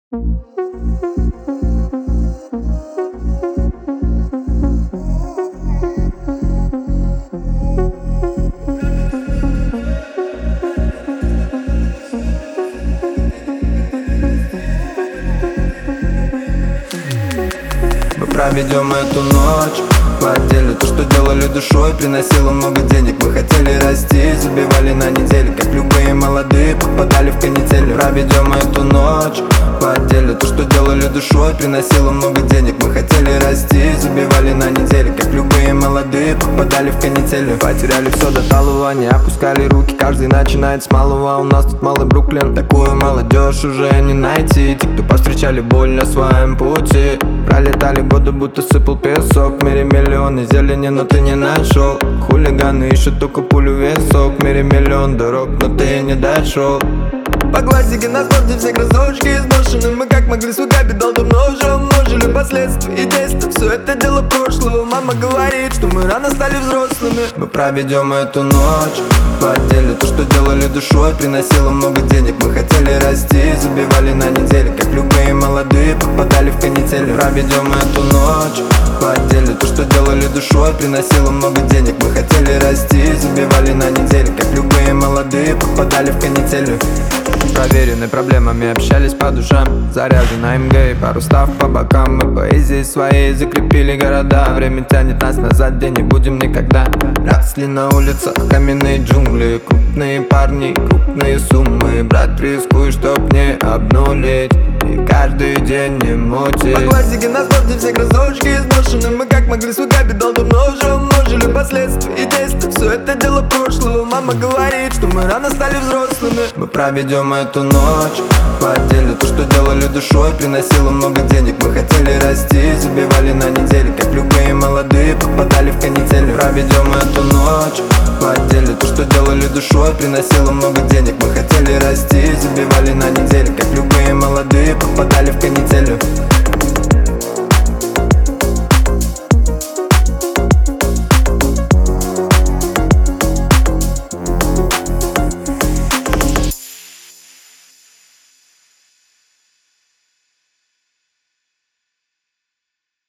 Мы проведем эту ночь по отделе. То, что делали душой, приносило много денег. Мы хотели расти, забивали на неделю. Как любые молодые, попадали в канители. Проведем эту ночь по отделе. То, что делали душой, приносило много денег. Мы хотели расти, забивали на неделю. Как любые молодые, попадали в канители. Потеряли все до талого, не опускали руки. Каждый начинает с малого, у нас тут малый Бруклин. Такую молодежь уже не найти. Те, кто повстречали боль на своем пути. Пролетали годы, будто сыпал песок. В мире миллионы зелени, но ты не нашел. Хулиганы ищут только пулю в висок. В мире миллион дорог, но ты не дошел. По классике на спорте все кроссовочки изношены. Мы как могли, сука, бедал давно уже умножили последствия и действия. Все это дело прошлого. Мама говорит, что мы рано стали взрослыми. Мы проведем эту ночь по отделе. То, что делали душой, приносило много денег. Мы хотели расти, забивали на неделю. Как любые молодые, попадали в канители. Проведем эту ночь по отделе. То, что делали душой, приносило много денег. Мы хотели расти, забивали на неделю. Как любые молодые, попадали в канители. Проверены проблемами, общались по душам. Заряжена МГ и пару став по бокам. Мы поэзией своей закрепили города. Время тянет нас назад, где не будем никогда. Росли на улицах каменные джунгли. Крупные парни, крупные суммы. Брат, рискуй, чтоб не обнулить. И каждый день не мутить. По классике на спорте все кроссовочки изношены. Мы как могли, сука, бедал давно уже умножили последствия и действия. Все это дело прошлого. Мама говорит, что мы рано стали взрослыми. Мы проведем эту ночь по отделе. То, что делали душой, приносило много денег. Мы хотели расти, забивали на неделю. Как любые молодые, попадали в канители. Проведем эту ночь по отделе. То, что делали душой, приносило много денег. Мы хотели расти, забивали на неделю. Как любые молодые, попадали в канители.